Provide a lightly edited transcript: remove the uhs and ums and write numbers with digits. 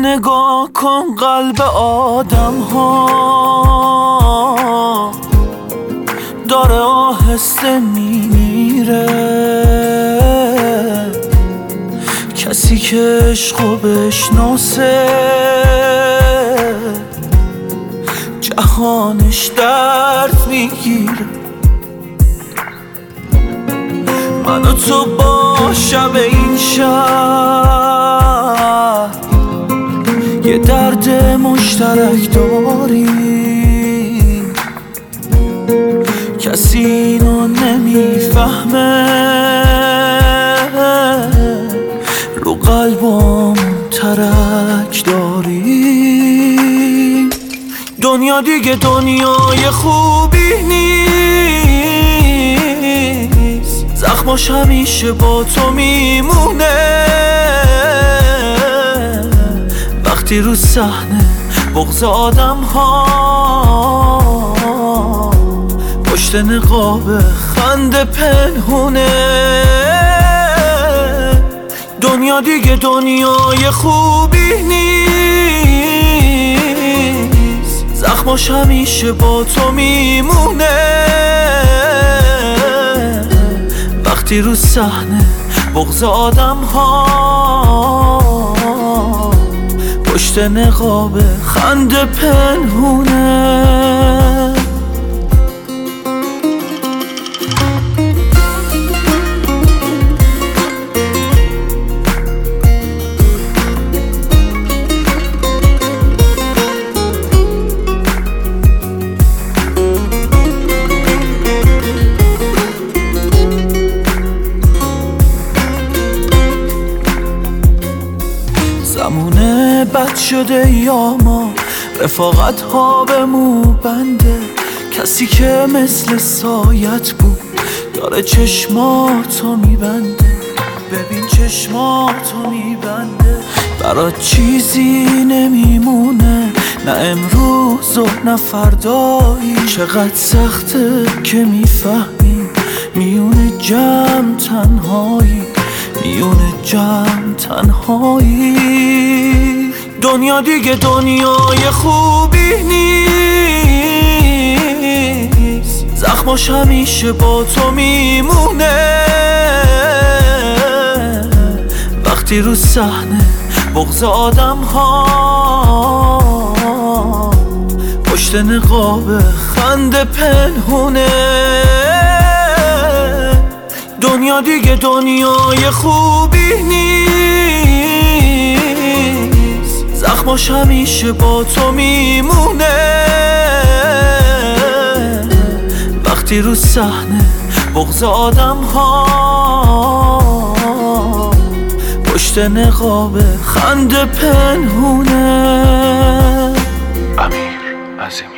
نگاه کن قلب آدم ها داره آهسته میمیره. کسی که عشقو بشناسه جهانش درد میگیره. من و تو با شب این شهر یه درد مشترک داریم، کسی اینو نمیفهمه. رو قلبم ترک داریم. دنیا دیگه دنیای خوبی نیست، زخماش همیشه با تو میمونه. وقتی رو صحنه بغض آدم ها پشت نقاب خنده پنهونه. دنیا دیگه دنیای خوبی نیست، زخماش همیشه با تو میمونه. وقتی رو صحنه بغض آدم ها پشت نقاب خنده پنهونه. زمونه بد شده یا ما رفاقت ها به مو بنده. کسی که مثل سایت بود داره چشماتو میبنده. ببین چشماتو میبنده، برات چیزی نمیمونه، نه امروز و نه فردایی. چقدر سخته که میفهمی میونه جمع تنهایی، میونه جمع تنهایی. دنیا دیگه دنیای خوبی نیست، زخماش همیشه با تو میمونه. وقتی رو صحنه بغض آدم ها پشت نقاب خنده پنهونه. دنیا دیگه دنیای خوبی نیست، زخماش همیشه با تو میمونه. وقتی رو صحنه بغض آدم ها پشت نقاب خنده پنهونه. امیر عظیم.